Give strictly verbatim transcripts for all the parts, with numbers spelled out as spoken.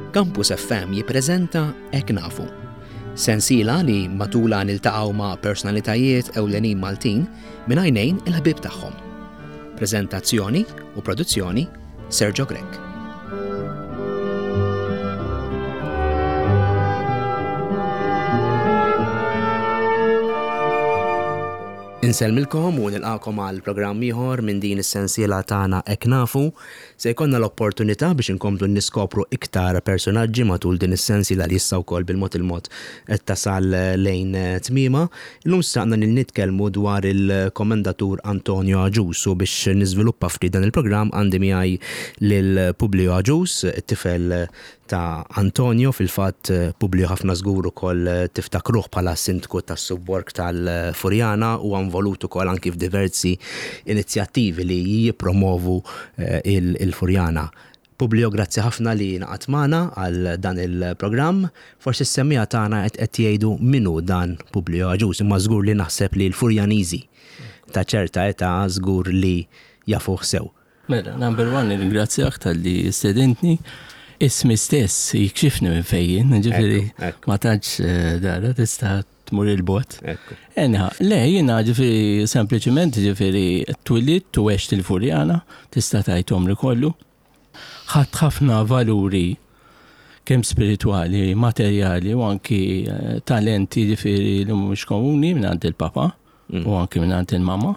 Campus F M jippreżenta Hekk Nafu. Sensiela li matula niltaqgħu ma' personalitajiet ewlenin Maltin minn għajnejn il-ħbieb tagħhom. Preżentazzjoni u produzzjoni Sergio Grek. Inselmilkom u nilqakom għal programm ieħor minn din is-sensiela tagħna Hekk Nafu. Se jkollna l-opportunità biex inkomplu niskopru iktar personaġġi matul din is-sensiela li issa wkoll bil-mod il-mod qed tasal lejn tmiema. Illum staqna nitkellmu dwar il-Komendatur Antonio Agius u biex niżviluppa ftit dan il-programm għandi miegħi lil Publio Agius, it-tifel ta' Antonio, fil-fatt Publio ħafna żgur ukoll tiftakruh bħala sindku tas-subborg tal-Furjana u involut ukoll anki f'diversi inizjattivi li jippromovu il-Furjana. Publio, grazzi ħafna li naqgħod magħna għal dan il-programm. Forsi s-semmija tagħna qed jgħidu minnu dan Publio Agius, imma żgur li naħseb li l-Furjaniżi ta' ċerta età żgur li jafuh sew. Mela, number one, ringrazzjak tal-li stedentni. Ismi stess jikxifni minn fejjin, ġifiri ma tantx dara tista' tmur il-bot. Enha, le, jiena ġifiri sempliċement ġifiri twilid u għext il-Furjana, tista' tajt omri kollu. Ħadd ħafna valuri kemm spirituali, materjali u anki talenti ġifiri li mhumiex komuni minn għand il-papa u anki minn għand il-mama.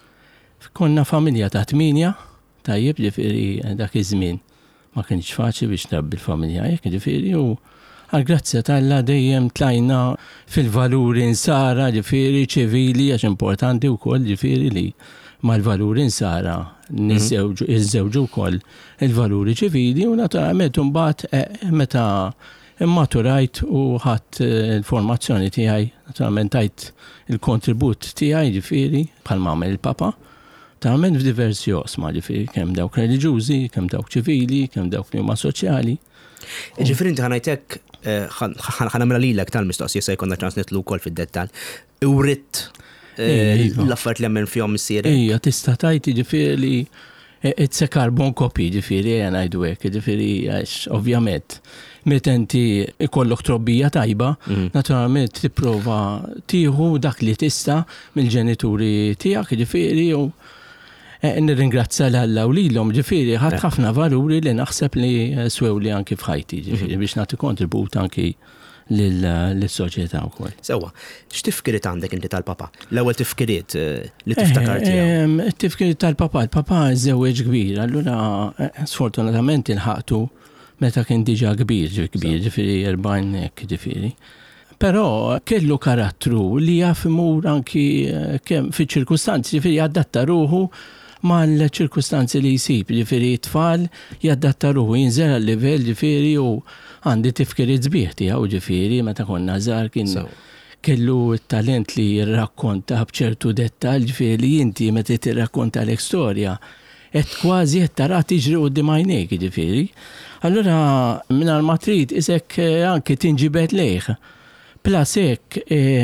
Konna familja ta' tminja, tajjeb ġifiri dak iż-żmien. Ma kienx faċli biex nrabbi l-familja jekk ġifieri u għall-grazzja tal-Alla dejjem tlajna fil-valuri nsara ġifieri ċivili għax importanti wkoll ġifieri li mal-valuri nsara niżżewġu iżżewġu wkoll il-valuri ċivili u naturalment imbagħad meta immaturajt u ħadd il-formazzjoni tiegħi naturalment tajt il-kontribut tiegħi ġifieri bħal m'għamel il-papa. Ta'men f'diversi osma ġifieri kemm dawk reliġjużi, kemm dawk ċivili, kemm dawk li huma soċjali. Ġifieri inti ħanajtek ħanamla lilek tal-mistoqsija se jkollna ċans nitlu wkoll fid-dettall. Uritt l-affarijiet li hemm fihom missier. Ejja, tista' tajt ġifieri it's a carbon copy ġifieri ngħidu hekk, ġifieri għax ovvjament meta inti ikollok trobbija tajba, naturalment tipprova tieħu dak li tista' mill-ġenituri tiegħek ġifieri u nirringrazzja l-Alla u lilhom ġifieri ħadd ħafna valuri li naħseb li swew li anki f'ħajti ġifieri biex nagħti kontribut anki lill-soċjetà wkoll. Sewwa, x'tifkiriet għandek inti tal-papa? L-ewwel tifkiriet li tiftakar tiegħu. Tifkiriet tal-papa, il-papa żewweġ kbir, allura sfortunatament ilħaqtu meta kien diġà kbir, kbir ġifieri erbgħin hekk ġifieri. Però kellu karattru li jaf imur anki kemm fiċ-ċirkustanzi ġifieri jadatta ruħu mal-ċirkustanzi li jsib, ġifieri tfal jadatta ruħu jinżel għal-livell ġifieri u għandi tifkiriet sbieħ tiegħu ġifieri meta konna żgħar kien kellu t-talent li jirrakkonta b'ċertu dettall ġifieri li inti meta tirrakkonta l storja qed kważi qed tara tiġri quddiem għajnejk ġifieri. Allura mingħajr ma trid isek anke tinġibed lejh. Plus hekk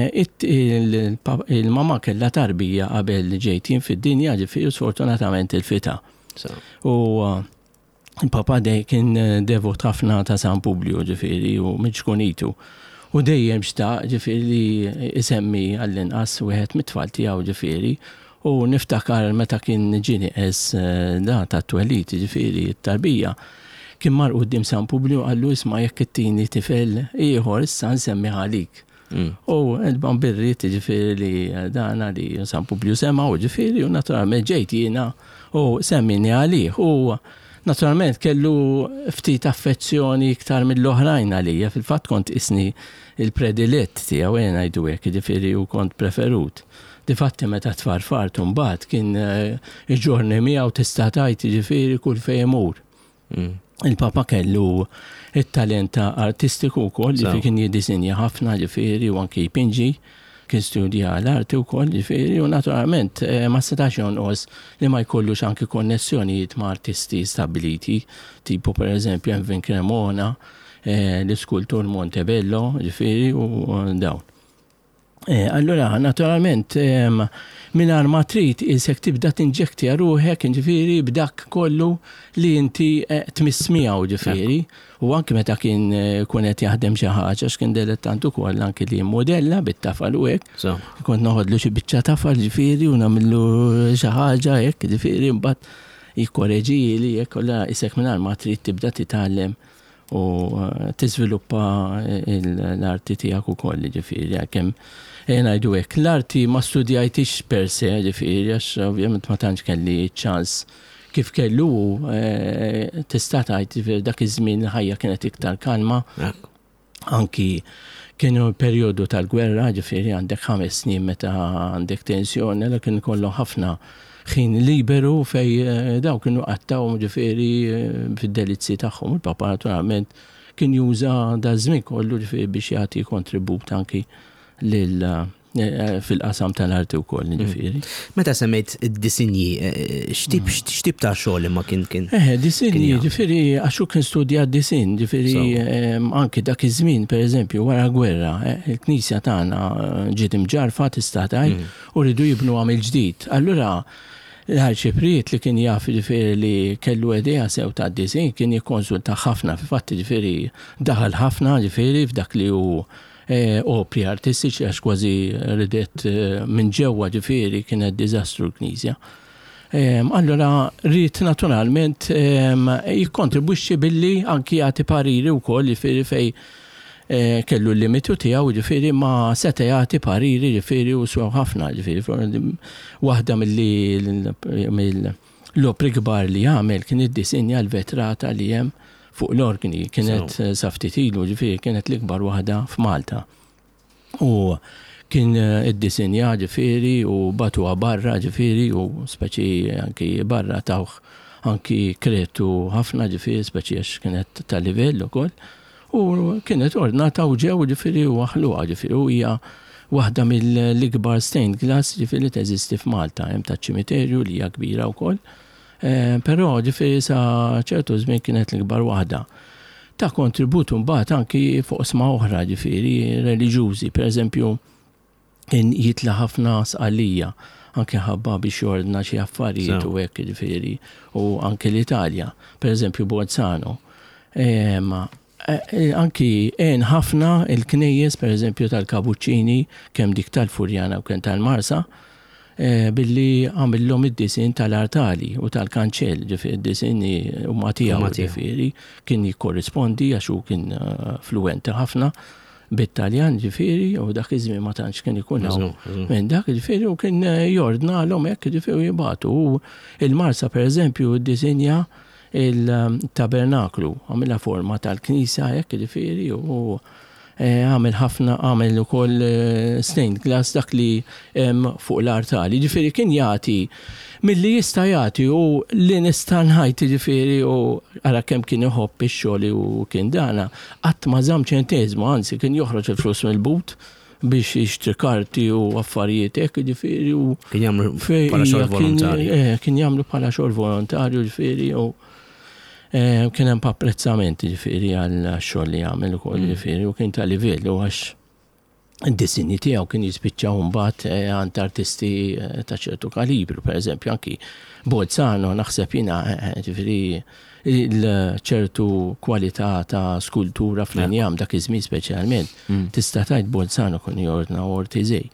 il-mama kellha tarbija qabel ġejtin fid-dinja ġifieri sfortunatament il-fita. U il-papa dej kien devot ħafna ta' San Publio ġifieri u miġkunitu. U dejjem xtaq ġifieri li isemmi għall-inqas wieħed mit-tfal tiegħu ġifieri u niftakar meta kien ġini qes da ta' twelid ġifieri t-tarbija. Kien mar quddiem San Publio qallu isma' jekk ittini tifel ieħor issa nsemmiha għalik. U edban birrit ġifieri li dana li San Publio semma u ġifieri u naturalment ġejt jiena u semmini għalih u naturalment kellu ftit affezzjoni iktar mill-oħrajn għalija, fil-fatt kont isni il-predilett tiegħu jien ngħidu hekk ġifieri u kont preferut. Difatti meta tfarfart mbagħad kien iġorni miegħu tista' tajt ġifieri kull fejn imur. Il-papa kellu it-talent artistiku wkoll li kien jiddisinja ħafna ġifieri u anke jpinġi, kien studja l-arti wkoll ġifieri u naturalment ma setax jonqos li ma jkollux anke konnessjonijiet ma' artisti stabiliti, tipo pereżempju Envin Cremona, l-iskultur Montebello ġifieri u dawn. Allura, naturalment, mingħajr ma trid isek tibda tinġektija ruħek, ġifieri b'dak kollu li inti tmiss miegħu ġifieri. U anke meta kien kun qed jaħdem xi ħaġa x'kien dilettant ukoll anke li modella bit-tafal u hekk. Kont noħodlu xi biċċa tafal ġifieri u nagħmlu xi ħaġa hekk ġifieri mbagħad jikkoreġiji li hekk kollha isek mingħajr ma trid tibda titgħallem u tiżviluppa l-arti tiegħek ukoll ġifieri kemm ngħidu hekk. L-arti ma studjajtix per se ġifieri għax ovvjament ma tantx kelli ċans kif kellu tista' tgħid ġifieri dak iż-żmien il-ħajja kienet iktar kalma. Anki kienu perjodu tal-gwerra ġifieri għandek ħames snin meta għandek tensjoni għal kien kollu ħafna ħin liberu fej daw kienu qattaw ġifieri fid-delizzi tagħhom. Il-papa naturalment kien juża da żmien kollu ġifieri biex jagħti kontribut anki lil fil-qasam tal-arti wkoll ġifieri. Meta semmejt id-disinji, x'tip ta' xogħol imma kien kien? Eh, disinji, ġifieri għax kien studja disin, ġifieri anke dak iż-żmien pereżempju wara gwerra, il-Knisja tagħna ġiet imġarfa tista' tgħid u rridu jibnu għamil ġdid. Allura l-Arċipriet li kien jaf ġifieri li kellu idea sew ta' disin kien jikkonsulta ħafna fil-fatt ġifieri daħal ħafna ġifieri f'dak li hu opri artistiċi għax kważi ridet minn ġewwa ġifieri kienet diżastru l-Knisja. Allura rrid naturalment jikkontribwixxi billi anki jagħti pariri wkoll ġifieri fej kellu l-limitu tiegħu ġifieri ma seta' jagħti pariri ġifieri u sew ħafna ġifieri. Waħda mill-opri kbar li jagħmel kien iddisinja l-vetrata li hemm fuq l-organi, kienet saftit ilu ġifieri kienet l-ikbar waħda f'Malta. U kien id-disinja ġifieri u batuha barra ġifieri u speċi anki barra tawh anki kretu ħafna ġifieri speċi għax kienet ta' livell ukoll. U kienet ordnata u ġew ġifieri u aħluha ġifieri u hija waħda mill-ikbar stained glass ġifieri li teżisti f'Malta hemm taċ-ċimiterju li hija kbira wkoll. Però ġifieri sa ċertu żmien kienet l-ikbar waħda. Ta' kontributu mbagħad anki fuq sma oħra ġifieri reliġjużi, pereżempju kien jitla ħafna sqalija anke ħabba biex jordna xi affarijiet u hekk ġifieri u anke l-Italja, pereżempju Bolzano. Anki għen ħafna il-knejjes pereżempju tal-Kapuċċini kemm dik tal-Furjana u kemm tal-Marsa billi għamillhom id-disin tal-artali u tal-kanċell ġifieri id-disin huma tiegħu ġifieri kien jikkorrispondi għax hu kien fluenti ħafna bit-Taljan ġifieri u dak iż-żmien ma tantx kien ikun minn dak ġifieri u kien jordnalhom hekk ġifieri jibgħatu. Il-Marsa pereżempju ddisinja il-tabernaklu għamilha forma tal-Knisja hekk ġifieri u għamil ħafna għamil ukoll stained glass dak li fuq l-artali. Ġifieri kien jagħti milli jista' jagħti u li nista' nħajt ġifieri u ara kemm kien iħobb ix-xogħol u kien dana qatt ma żamm ċenteżmu, anzi kien joħroġ il-flus mill-but biex jixtri karti u affarijiet hekk ġifieri u kien jagħmlu bħala xogħol volontarju. Kien jagħmlu bħala xogħol volontarju ġifieri u kien hemm apprezzament ġifieri għall-xogħol li jagħmel ukoll ġifieri u kien ta' livell u għax id-disinji tiegħu kien jispiċċaw mbagħad għand artisti ta' ċertu kalibru, pereżempju anki Bolzano naħseb jiena ġifieri il-ċertu kwalità ta' skultura fl-injam dak iż-żmien speċjalment tista' tgħid Bolzano kien jordna Ortizej.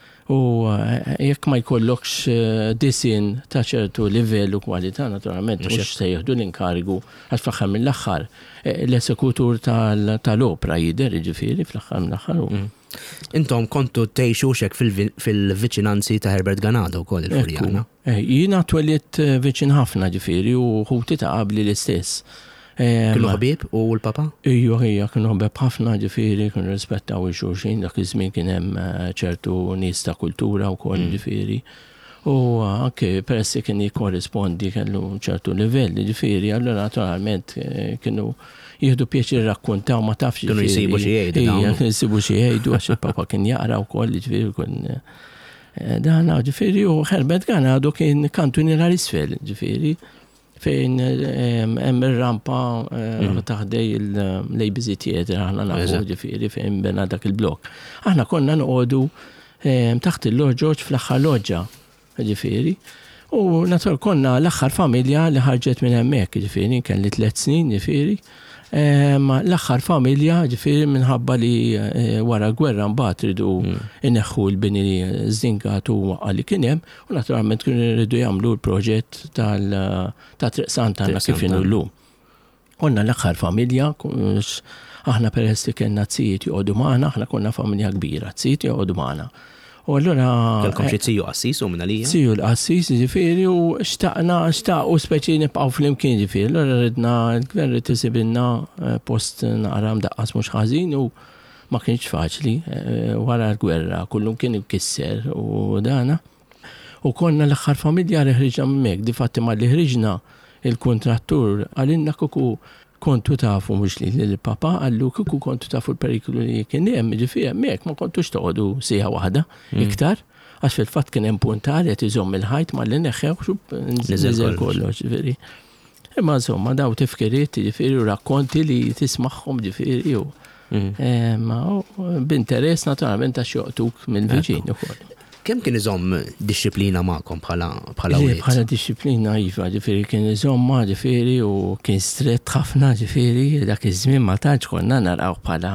U jekk ma jkollokx disin ta' ċertu livell u kwalità naturalment mhux se jieħdu l-inkarigu għax fl-aħħar mill-aħħar l-esekutur tal-opra jidher jiġifieri fl-aħħar mill-aħħar. Intom kontu tgħixu hekk fil-viċinanzi ta' Herbert Ganado wkoll il-Furjana. Jiena twellidt viċin ħafna ġifieri u ħuti ta' qabli l-istess. Kienu ħbieb u l-papa? Iju ħija kienu ħbieb ħafna ġifieri kienu rispettaw il-xulxin dak iż-żmien kien hemm ċertu nies ta' kultura wkoll ġifieri. U anke peress kien jikkorrispondi kellu ċertu livell ġifieri, allura naturalment kienu jieħdu pjaċir rakkuntaw ma tafx kienu jsibu xi jgħidu. Ija kienu jsibu xi jgħidu għax il-papa kien jaqra wkoll ġifieri kien dan ġifieri u Herbert Ganado kien kantuniera l-isfel ġifieri fejn hemm ir-rampa taħdej il-Lejbiżi Theatre aħna nafu ġifieri fejn bena dak il-blok. Aħna konna noqogħdu taħt il-Lord George fl-aħħar loġġa, ġifieri. U natur konna l-aħħar familja li ħarġet minn hemmhekk, ġifieri, kelli tliet snin, ġifieri. L-aħħar familja, ġifieri minħabba li wara gwerra mbagħad ridu ineħħu l-bini żingat u għalli kien hemm, u naturalment kienu rridu jagħmlu l-proġett tal-Triq Sant'Anna kif inhu llum. Konna l-aħħar familja, aħna peress li kellna tzijiet joqogħdu magħna, aħna konna familja kbira, tzijiet joqogħdu magħna. U allura kellkom xi tziju qassis u minn għalija? Tziju l-qassis ġifieri u xtaqna xtaqu speċi nibqgħu flimkien ġifieri. Allura ridna l-gvern rid isibilna post naqra mdaqqas mhux ħażin u ma kienx faċli wara l-gwerra, kullum kien ikisser u dana. U konna l-aħħar familja li ħriġna hemmhekk, difatti ma li ħriġna il-kontrattur għalinna kuku kontu tafu mux li l-papa għallu kuku kontu tafu l-periklu li kien hemm ġifieri hemmhekk ma kontux toqgħodu sija waħda iktar għax fil-fatt kien hemm puntar qed iżomm il-ħajt ma li neħħew xub niżel kollox ġifieri. Imma insomma daw tifkiriet ġifieri u rakkonti li tismagħhom ġifieri u ma b'interess naturalment għax joqtuk mill-viċin ukoll. Kemm kien iżomm disċiplina magħkom bħala bħala wieħed? Bħala disċiplina iva, ġifieri kien iżomma ġifieri u kien strett ħafna ġifieri dak iż-żmien ma tantx konna naraw bħala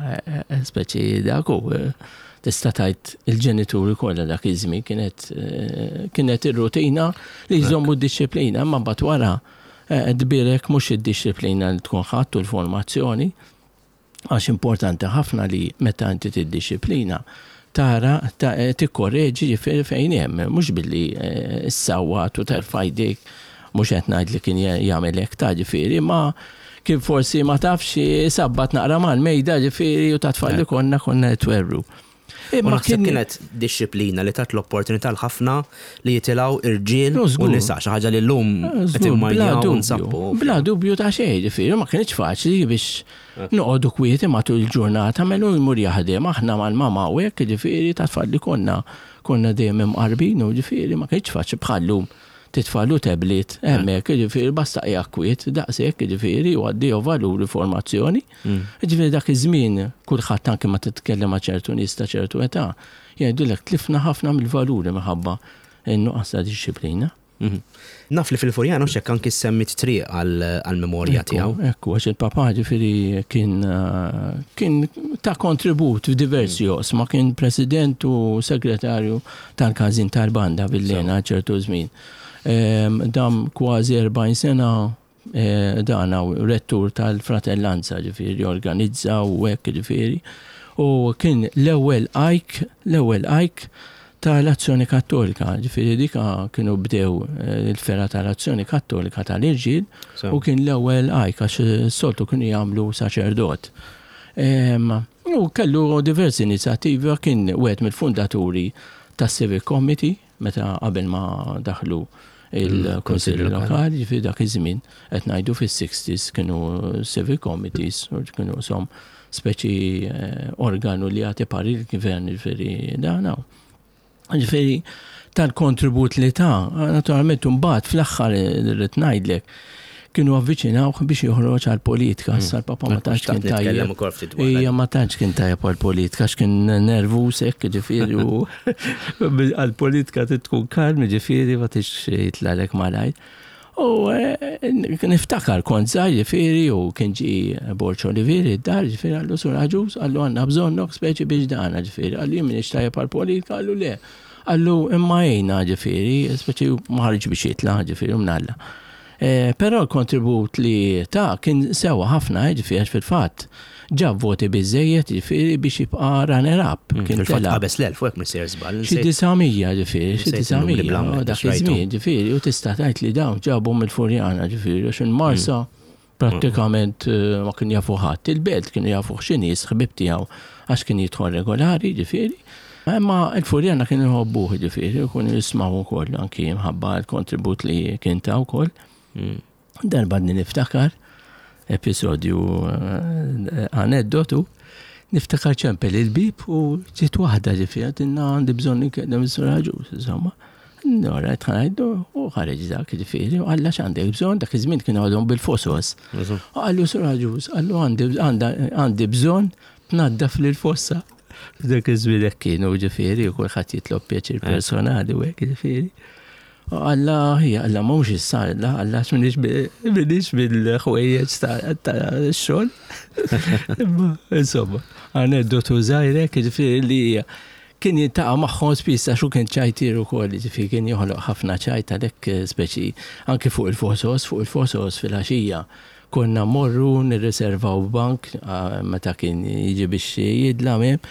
speċi dak u tista' tgħid il-ġenituri kollha dak iż-żmien kienet kienet ir-rutina li jżommu d-disċiplina, imma mbagħad wara dbirek mhux id-disċiplina li tkun ħadd u l-formazzjoni għax importanti ħafna li meta inti tiddisċiplina tara tikkorreġi ġifieri fejn hemm, mhux billi ssawwat u terfa' jdejk mhux qed ngħid li kien jagħmel hekk ta' ġifieri, ma kien forsi ma tafx sabbat naqra mal-mejda ġifieri u ta' tfal li konna konna twerru. Imma kienet disċiplina li tat l-opportunità l-ħafna li jitilgħu irġiel u nisa xi ħaġa li llum qed immajjaw u nsabbu. Bla dubju ta' xejn ġifieri, ma kienx faċli biex noqogħdu kwieti matul il-ġurnata melu jmur jaħdem aħna mal-mama u hekk ġifieri ta' tfal li konna konna dejjem imqarbin u ġifieri ma kienx faċli bħallum titfallu tablet hemmhekk ġifieri basta qiegħ kwiet daqshekk ġifieri u għaddejhom valuri formazzjoni. Ġifieri dak iż-żmien kulħadd anke ma titkellem ma' ċertu nies ta' ċertu età jgħidulek tlifna ħafna mill-valuri minħabba n-nuqqas ta' disċiplina. Naf li fil-Furjana x'hekk anke semmit triq għall-memorja tiegħu. Ekku għax il-papà ġifieri kien kien ta' kontribut f'diversi oqsma, kien president u segretarju tal-każin tal-banda bil-lena ċertu żmien. Dam kważi erbgħin sena dana rettur tal-fratellanza ġifieri organizza u hekk ġifieri u kien l-ewwel ajk l-ewwel ajk tal-Azzjoni Kattolika, ġifieri dik kienu bdew il-fera tal-Azzjoni Kattolika tal-irġiel u kien l-ewwel ajk għax soltu kienu jagħmlu saċerdot. U kellu diversi inizjattivi kien wieħed mill-fundaturi tas-Civic Committee meta qabel ma daħlu il-Konsilju Lokali ġifieri dak iż-żmien qed ngħidu fis-sixties kienu civic committees u kienu som speċi organu li jagħti parir il-gvern ġifieri dan hawn. Ġifieri tal-kontribut li ta' naturalment imbagħad fl-aħħar irid ngħidlek kienu avviċinaw biex joħroġ għall-politika, issa l-papa ma tantx kien tajjeb. Hija ma tantx kien tajjeb għall-politika għax kien nervuż hekk ġifieri u għall-politika tkun kalm ġifieri ma tix jitlalek malajr. U niftakar kont żgħir ġifieri u kien ġie Borċ Olivieri d-dar ġifieri għallu sur Aġuż għallu għandna bżonnok speċi biex dana ġifieri għallu jien m'iniex tajjeb għall-politika għallu le. Għallu imma għejna ġifieri speċi ma ħarġ biex jitla' ġifieri mnalla. Però l-kontribut li ta' kien sewa ħafna ġifieri fil-fatt ġab voti biżejjed ġifieri biex jibqa' runner-up. Kien fil-fatt qabeż l-elf u hekk missier żball. Xi disamija ġifieri, xi disamija dak iż-żmien ġifieri u tista' tgħid li dawn ġabhom mill-Furjana ġifieri għax il-Marsa prattikament ma kien jafu ħadd. Il-belt kienu jafu xi nies ħbieb tiegħu għax kien jidħol regolari ġifieri. Imma l-Furjana kienu jħobbuh ġifieri u kienu jismgħu wkoll anki mħabba l-kontribut li kien ta' wkoll. Darba niftakar episodju aneddotu niftakar ċempel il-bib u ġiet waħda ġifieri għadinna għandi bżonn inkellem is-Sur Aġuż insomma. Nora tħanajdu u ħareġ dak ġifieri u għalla x'għandek bżonn dak iż-żmien kienu għadhom bil-fosos. Għallu Sur Aġuż, għallu għandi bżonn tnaddaf lil fossa. Dak iż-żmien hekk kienu ġifieri u kulħadd jitlob pjaċir personali u hekk ġifieri. Alla, hija, alla mhux issa, alla, alla x'minix minix bil-ħwejjeġ ta' xogħol. Insomma, aneddotu żgħirek ġifieri li kien jintaqa' magħhom spiss għax kien ċajtir ukoll, ġifieri kien joħloq ħafna ċajt għalhekk speċi anke fuq il-fosos, fuq il-fosos fil-għaxija. Konna morru nirriservaw bank meta kien jiġi biex jidlam hemm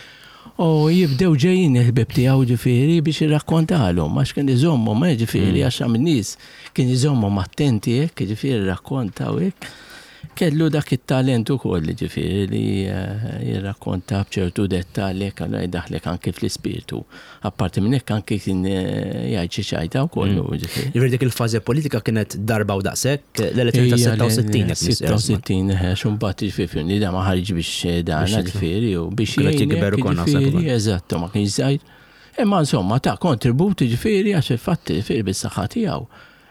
u jibdew ġejjin il-ħbib tiegħu ġifieri biex jirrakkontalhom għax kien iżommhom ġifieri għax hemm nies kien iżommhom attenti hekk ġifieri rrakkontaw hekk. Kellu dak it-talent ukoll ġifieri li jirrakkonta b'ċertu dettalji kellha jdaħlek anke fl-ispirtu. Apparti minn hekk anke kien jgħid xi xajta wkoll ġifieri. Jiġifieri dik il-fażi politika kienet darba u daqshekk l-elezzjoni ta' sitta u sittin sitta u sittin x'imbagħad ġifieri da ma ħarġ biex dana ġifieri u biex jgħin eżatt ma kienx żgħir. Imma insomma ta' kontribut ġifieri għax il-fatt ġifieri bis-saħħa tiegħu.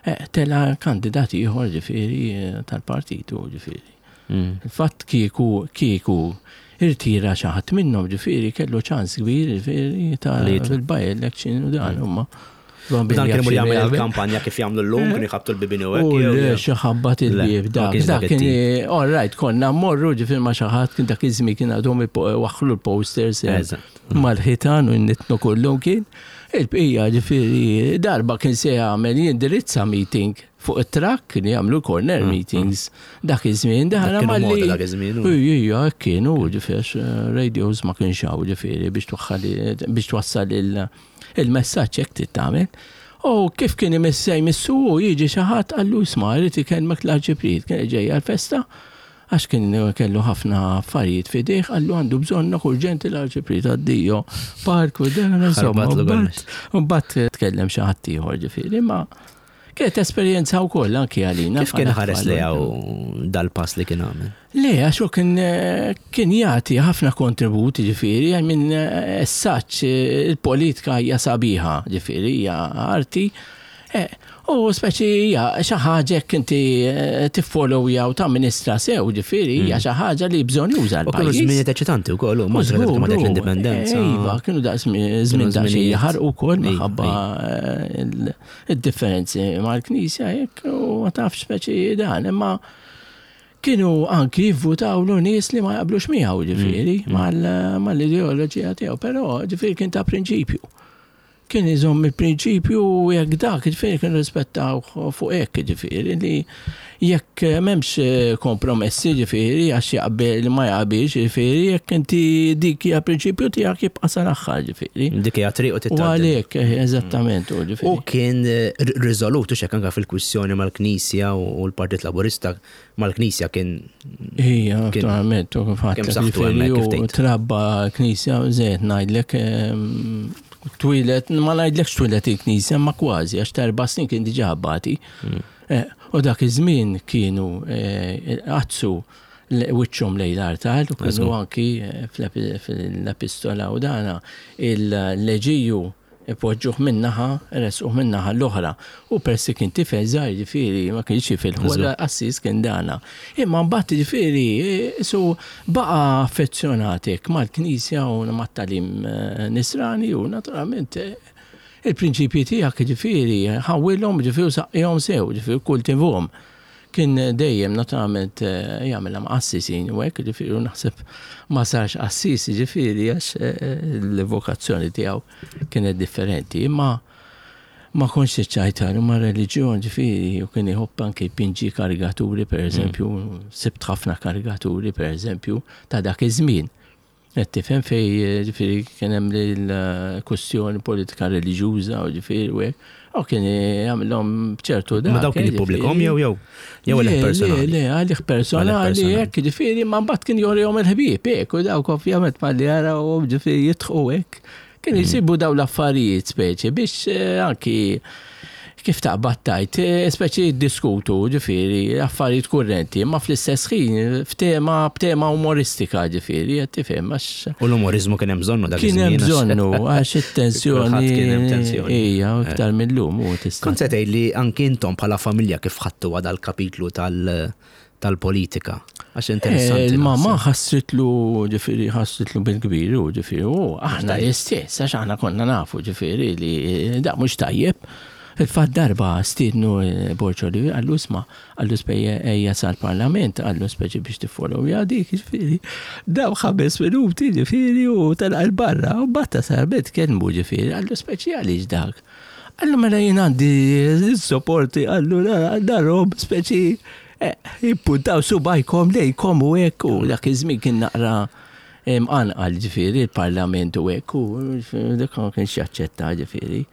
Tela kandidati ieħor ġifieri tal-partitu ġifieri. Il-fatt kieku kieku irtira xi ħadd minnhom ġifieri kellu ċans kbir ġifieri tal-by election u dan huma. Dan kienu jagħmlu l-kampanja kif jagħmlu llum kienu jħabtu l-bibin u hekk. U xi ħabbat il-bieb dak. Dak kien all right konna mmorru ġifieri ma' xi ħadd kien dak iż-żmien kien għadhom waħħlu l-posters mal-ħitan u n-nitnu kollhom kien. Il-bqija ġifieri darba kien se jagħmel jindirizza meeting fuq it-trakk kien jagħmlu corner meetings dak iż-żmien daħna malli. Ija kienu ġifieri radios ma kienx hawn ġifieri biex twaħħal biex twassal il-messaġġ hekk titgħamel. U kif kien imissej missu u jiġi xi ħadd qallu isma' irid ikellmek l-Ġibriil kien ġej għall-festa għax kien kellu ħafna affarijiet fidejh qallu għandu bżonnok urġenti l-Ġibriil għaddiju park u dan insomma. Mbagħad tkellem xi ħadd ieħor ġifieri ma kienet esperjenza wkoll anke għalina. Kif kien ħares lejha dal-pass li kien għamel? Le, għax kien kien jagħti ħafna kontributi ġifieri għal minn essaċ il-politika hija sabiħa ġifieri hija arti. U speċi hija xi ħaġa jekk inti tiffollowja u tamministra sew ġifieri hija xi ħaġa li bżonn juża l-pajjiż. U kienu żmien eċitanti wkoll u mhux ma dak l-indipendenza. Iva, kienu dak żmien dak xi ħarqu wkoll minħabba id-differenzi mal-Knisja hekk u ma tafx speċi dan imma kienu anki jivvutaw l-nies li ma jaqblux miegħu ġifieri mal-ideoloġija tiegħu, però ġifieri kien ta' prinċipju. Kien iżomm il-prinċipju u jekk dak ġifieri kien rispettaw fuq hekk ġifieri li jekk m'hemmx kompromessi ġifieri għax jaqbel ma jaqbilx ġifieri jekk inti dik hija prinċipju tiegħek jibqa' sal-aħħar ġifieri. Dik hija triq u titgħaddi. U għalhekk eżattament u ġifieri. U kien riżolut x'hekk anke fil-kwistjoni mal-Knisja u l-Partit Laburista mal-Knisja kien. Hija naturalment u fatt ġifieri trabba Knisja żejt ngħidlek twilet, ma ngħidlekx twilet il-Knisja ma kważi għax terba' snin kien diġà ħabbati. U dak iż-żmien kienu qazzu wiċċhom lejn l-artal u kienu anki fl-epistola u dana il-leġiju ipoġġuh minnaħa, resquh minnaħa l-oħra. U persi kien tifel żgħir ġifieri ma kienx jifilħu assis kien dana. Imma mbagħad ġifieri su baqa' affezzjonatek mal-Knisja u mat-talim nisrani u naturalment il-prinċipji tiegħek ġifieri ħawilhom ġifieri saqihom sew ġifieri kultivhom. Kien dejjem naturalment jagħmilha ma' assisin u hekk ġifieri naħseb ma sarx assisi ġifieri għax l-vokazzjoni tiegħu kienet differenti imma ma kontx iċċajtar ma' reliġjon ġifieri u kien iħobb anke jpinġi karikaturi pereżempju sibt ħafna karikaturi pereżempju ta' dak iż-żmien. Qed tifhem fejn ġifieri kien hemm il-kwestjoni politika reliġjuża u ġifieri u hekk. U kien jagħmilhom b'ċertu dak. Ma dawk kien jippubblikahom jew jew jew għalih personali. Le, għalih personali hekk ġifieri ma mbagħad kien jorihom il-ħbieb hekk u dawk ovvjament ma li jaraw ġifieri jidħu hekk. Kien jsibu dawn l-affarijiet speċi biex anki kif taqbad tajt, speċi jiddiskutu ġifieri affarijiet kurrenti, ma fl-istess ħin f'tema b'tema umoristika ġifieri qed tifhem għax. U l-umorizmu kien hemm bżonnu dak iż-żmien. Kien hemm bżonnu għax it-tensjoni hija iktar millum u tista'. Kont se tgħidli anke intom bħala familja kif ħadtu għal kapitlu tal-politika. Għax interessanti. Il-mamma ħassitlu ġifieri ħassitlu bil-kbir u ġifieri u aħna l-istess għax aħna konna nafu ġifieri li da mhux tajjeb. Fil-fatt darba stidnu Borċoli għallu sma għallu spejja ejja sal-parlament għallu speċi biex tiffollow dik ġifieri. Daw ħames minuti ġifieri u talaq il-barra u batta sarbet kelmu ġifieri għallu speċi għaliex dak. Għallu mela jien għandi s-sopporti għallu darob speċi jippuntaw subajkom lejkom u hekk u dak iż-żmien kien naqra mqanqal ġifieri il-parlament u hekk u dak ma kienx jaċċetta ġifieri.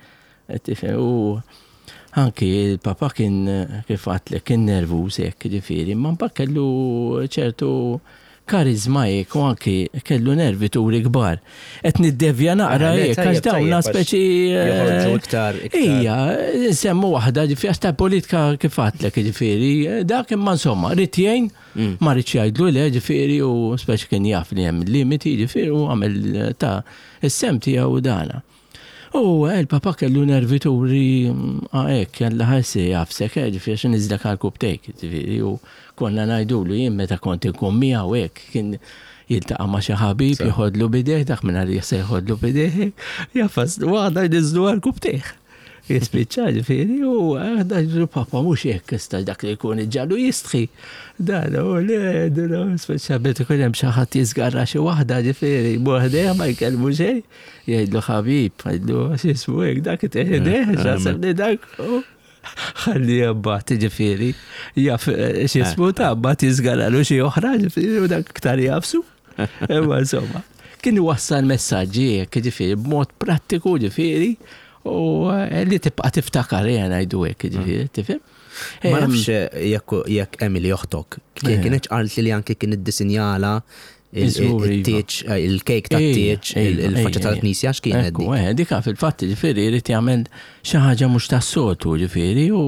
U anki il-papa kien kif għatlek kien nervuż hekk ġifieri, ma mbagħad kellu ċertu karizma hekk u anki kellu nervi turi kbar. Qed niddevja naqra hekk għax dawna speċi iktar. Ija, nsemmu waħda ġifieri għax tal-politika kif għatlek ġifieri, dak imma insomma rid jgħin ma rridx jgħidlu le ġifieri u speċi kien jaf li hemm limiti ġifieri u għamel ta' is-sem tiegħu dana. U il-papa kellu nervituri għek, jalla ħassi għafsek, ġifiri xin izdek għal-kubtejk, ġifiri, u konna najdulu jim meta konti kummija u għek, kien jiltaqa ma xaħabib, jħodlu bideħ, dak minna li jessa jħodlu bideħ, jaffaslu għada jdiżlu għal-kubtejk. Jispiċċa ġifiri, u għada ġru papa mux jek, istax dak li jkun iġġalu jistħi. Dana, u le, dana, spiċċa beti kullem xaħat jizgarra xi wahda ġifiri, muħdeħ ma jkellmu xej, jgħidlu ħabib, jgħidlu xismu għek, dak it-teħdeħ, xasabni dak, ħalli jabbat ġifiri, jaff xismu ta' abbat jizgarra lu xie oħra ġifiri, u dak ktar jafsu. Imma insomma, kien wassal messaġġi ġifiri, b'mod prattiku ġifiri, u li tibqa tiftakar jena jdu għek, ġifiri, tifim? Ma nafx jekk Emily joħtok, kienet qalt li anke kien id-disinjala il-teċ, il-kejk ta' teċ, il-faċċa tal-knisja x'kienet dik. Ekku, dika fil-fatt ġifiri jrid jagħmel xi ħaġa mhux tas-soltu ġifiri u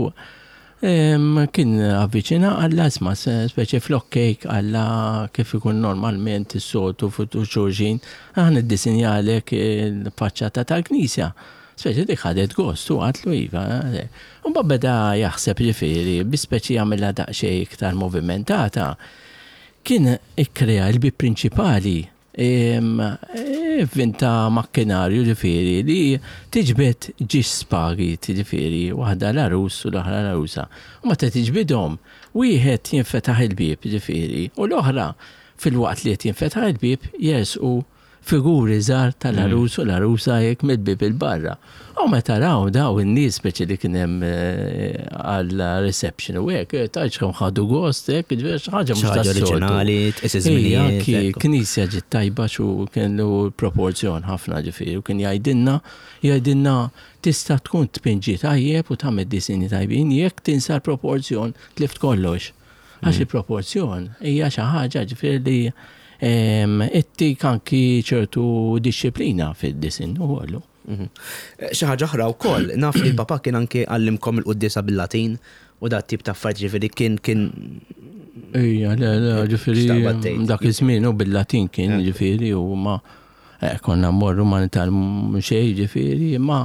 kien avviċina għall-azma, speċi flok kejk għalla kif ikun normalment is-soltu fuq xulxin, aħna id-disinjalek il-faċċata tal-knisja. Speċi dik ħadet gost u għatlu iva. Un beda jaħseb ġifiri, bispeċi għamilla daqxej iktar movimentata, kien ikkrea l-bib prinċipali vinta makkinarju ġifiri li tiġbed ġis spagi ġifiri, waħda l-arus u l-oħra l-arusa. U ma ta tiġbidhom, wieħed jinfetaħ il-bib ġifiri, u l-oħra fil-waqt li jinfetaħ il-bib jersqu figuri żgħar tal-arus u l-arusa jekk mill-bib il-barra. U meta raw daw in-nies speċi li kien hemm għall-reception u hekk, tajċhom ħadu gost hekk, ħaġa mhux oriġinali, is-żminijiet. Knisja ġiet tajba xu kienu proporzjon ħafna ġifieri u kien jgħidilna jgħidilna tista' tkun tpinġi tajjeb u tagħmel disini tajbin jekk tinsa l-proporzjon tlift kollox. Għax il-proporzjon hija xi ħaġa ġifieri li itti kanki ċertu disċiplina fil-disin u għallu. Xi ħaġa oħra wkoll, naf li papa kien anke għallimkom il-qudiesa bil-Latin u dat tip ta' affarijiet ġifieri kien kien Ejja, le, le, ġifieri dak iż-żmien u bil-Latin kien ġifieri u ma konna mmorru ma nitalmu xejn ġifieri ma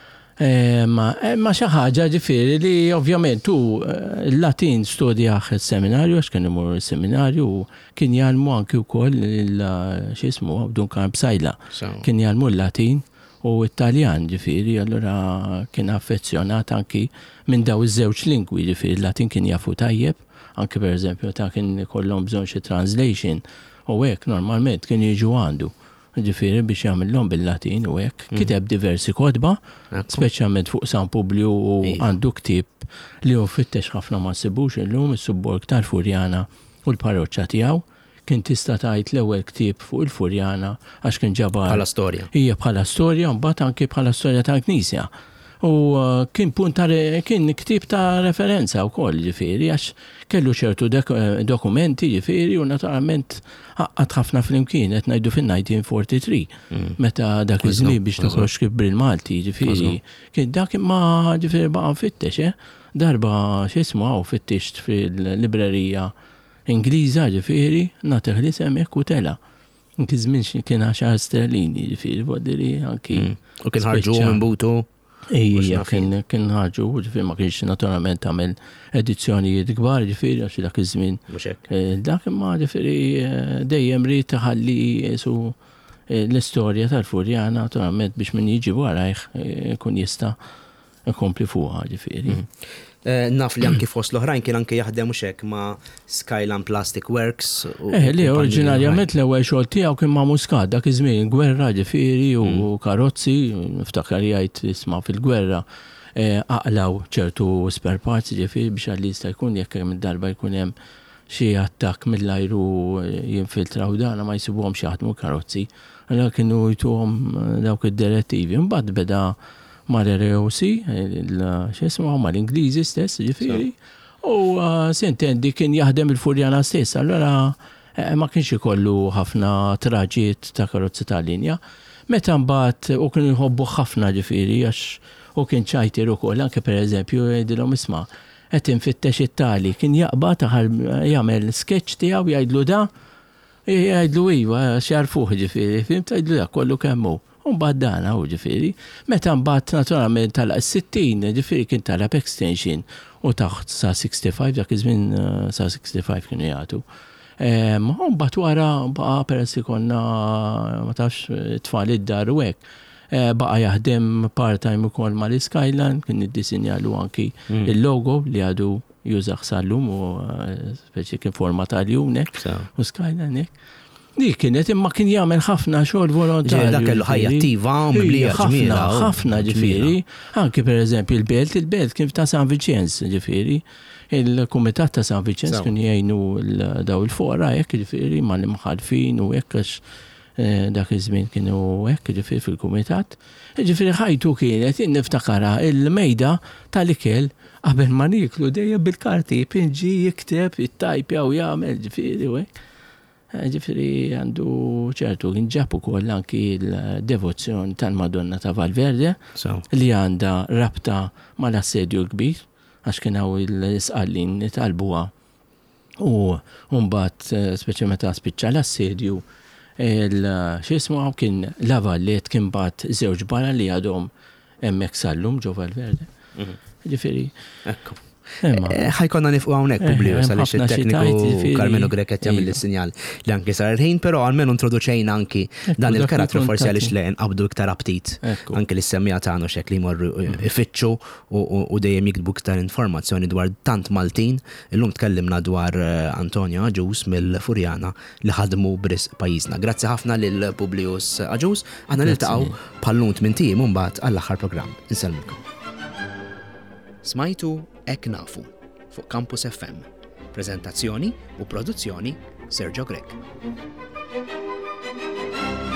Ma xi ħaġa ġifieri li ovvjament tu il-Latin studjaħ il-seminarju għax kien imur il-seminarju u kien jgħalmu anki wkoll x'ismu Duncan Bsajla. Kien jgħalmu l-Latin u Italjan ġifieri, allura kien affezzjonat anki minn daw iż-żewġ lingwi ġifieri, il-Latin kien jafu tajjeb, anki pereżempju ta' kien kollhom bżonn xi translation u hekk normalment kien jiġu għandu. Ġifieri biex jagħmilhom bil-Latin u hekk. Kiteb diversi kodba, speċjalment fuq San Publiu u għandu ktieb li hu fittex ħafna ma nsibux illum is-subborg tal-Furjana u l-parroċċa tiegħu. Kien tista' tgħid l-ewwel ktieb fuq il-Furjana għax kien ġabar. Bħala storja. Hija bħala storja u mbagħad anke bħala storja tal-Knisja. U kien punt kien ktieb ta' referenza wkoll ġifieri għax kellu ċertu dokumenti ġifieri u naturalment ħadd ħafna flimkien qed ngħidu fin-nineteen forty-three meta dak iż-żmien biex toħroġ kif bil-Malti ġifieri. Kien dak ma ġifieri baqa' nfittex eh darba x'ismu hawn fittixt fil-librerija Ingliża ġifieri nagħtih l-isem hekk u tela. Kien żmien kien għaxar sterlini ġifieri bodri anki. U kien ħarġu minn butu. Ija, kien ħarġu, ġifiri ma kienx naturalment għamil edizzjonijiet kbar, ġifiri, għax dak iż-żmien. Dak imma ġifiri dejjem rrid ħalli su l-istorja tal-Furjana, naturalment biex min jiġi warajh kun jista' jkompli fuqha, ġifiri. Naf li anki fost l-oħrajn kien anki jaħdem mhux hekk ma' Skyline Plastic Works. Eh, li oriġinarjament l-ewwel xogħol tiegħu kien ma' Muscat dak iż-żmien, gwerra ġifieri u karozzi, niftakar jgħid isma' fil-gwerra aqlaw ċertu spare parts ġifieri biex għalli jista' jkun jekk hemm id-darba jkun hemm xi attakk mill-ajru jinfiltraw dan ma jsibuhomx jaħdmu karozzi. Allura kienu jtuhom dawk id-direttivi. Mbagħad beda mar-R O C, x'ismu ma l-Ingliżi stess, ġifieri. U sentendi kien jaħdem il-Furjana stess, allora ma kienx ikollu ħafna traġiet ta' karozzi ta' linja. Meta mbagħad u kienu jħobbu ħafna ġifieri għax u kien ċajtir ukoll anke pereżempju jgħidilhom isma' qed infittex it-tali kien jaqbad jagħmel sketch tiegħu jgħidlu da jgħidlu iva x'jarfuh ġifieri, fimt jgħidlu dak kollu kemm hu. Mbagħad dana u ġifieri. Meta mbagħad naturalment talaq is-sittin ġifieri kien talab extension u taħt sa sixty-five dak iż-żmien sa sixty-five kienu jagħtu. Mbagħad wara baqa' peress ikollna ma tafx tfal id-dar u hekk. Baqa' jaħdem part-time ukoll mal-Skyline, kien iddisinjalu anki il-logo li għadu jużaħ sal-lum u speċi kien forma tal-jum hekk u Skyline hekk. Dik kienet imma kien jagħmel ħafna xogħol volontarju. Dak kellu ħajja attiva mimlija ġmiela. Ħafna ġifieri. Anke pereżempju il-Belt, il-Belt kien ta' San Vicenz ġifieri. Il-Kumitat ta' San Vicenz kien jgħinu daw il-fora hekk ġifieri mal-imħalfin u hekk għax dak iż-żmien kienu hekk ġifieri fil-kumitat. Ġifieri ħajtu kienet niftakara il-mejda tal-ikel qabel ma niklu dejjem bil-karti pinġi jikteb it-tajpja u jagħmel ġifieri u hekk. Ġifiri għandu ċertu ġabu koll anki l-devozzjon tal-Madonna ta' Valverde li għanda rabta mal-assedju l-kbir għax kienaw il-sqallin talbuha u mbagħad speċi meta spiċċa l-assedju x'ismu kien lavallet kien bat żewġ bara li għadhom hemmhekk sallum ġo Valverde. Ġifiri. Ekku. ħajkonna nifqu hawnhekk Publius għaliex it-tekniku Carmelo Grek qed jagħmel is-sinjal li anke sar il-ħin, però almenu introduċejna anki dan il-karattru forsi għaliex le nqabdu iktar aptit anke li s-semmija tagħna x'hekk li jmorru ifittxu u dejjem jiktbu iktar informazzjoni dwar tant Maltin. Illum tkellimna dwar Antonio Aġus mill-Furjana li ħadmu bris pajjiżna. Grazzi ħafna lil Publius Aġus, aħna niltaqgħu bħall-lunt minn tim u mbagħad għall-aħħar programm. Insellmilkom. Smajtu Ek Nafu fuq Campus F M. Prezentazzjoni u produzzjoni Sergio Grek.